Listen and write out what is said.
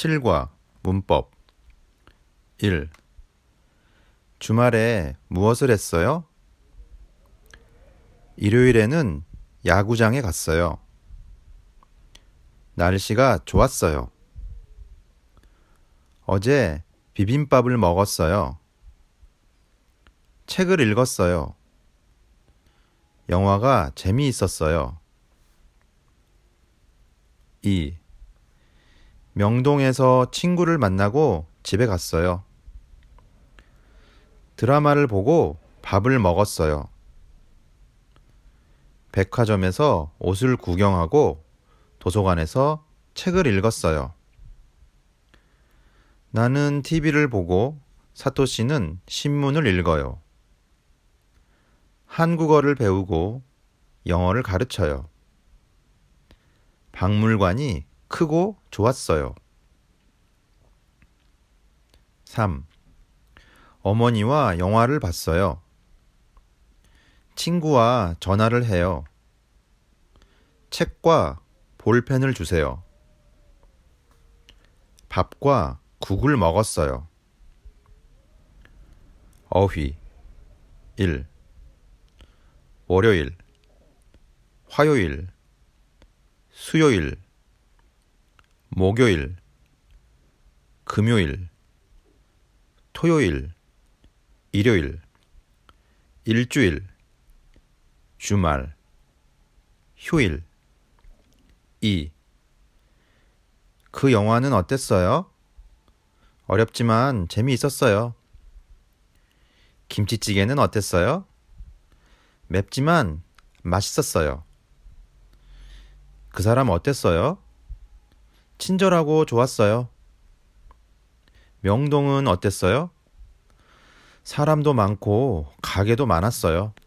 7과 문법 1. 주말에 무엇을 했어요? 일요일에는 야구장에 갔어요. 날씨가 좋았어요. 어제 비빔밥을 먹었어요. 책을 읽었어요. 영화가 재미있었어요. 2. 명동에서 친구를 만나고 집에 갔어요. 드라마를 보고 밥을 먹었어요. 백화점에서 옷을 구경하고 도서관에서 책을 읽었어요. 나는 TV를 보고 사토시는 신문을 읽어요. 한국어를 배우고 영어를 가르쳐요. 박물관이 크고 좋았어요. 3. 어머니와 영화를 봤어요. 친구와 전화를 해요. 책과 볼펜을 주세요. 밥과 국을 먹었어요. 어휘 1. 월요일, 화요일, 수요일, 목요일, 금요일, 토요일, 일요일, 일주일, 주말, 휴일. 2. 그 영화는 어땠어요? 어렵지만 재미있었어요. 김치찌개는 어땠어요? 맵지만 맛있었어요. 그 사람 어땠어요? 친절하고 좋았어요. 명동은 어땠어요? 사람도 많고 가게도 많았어요.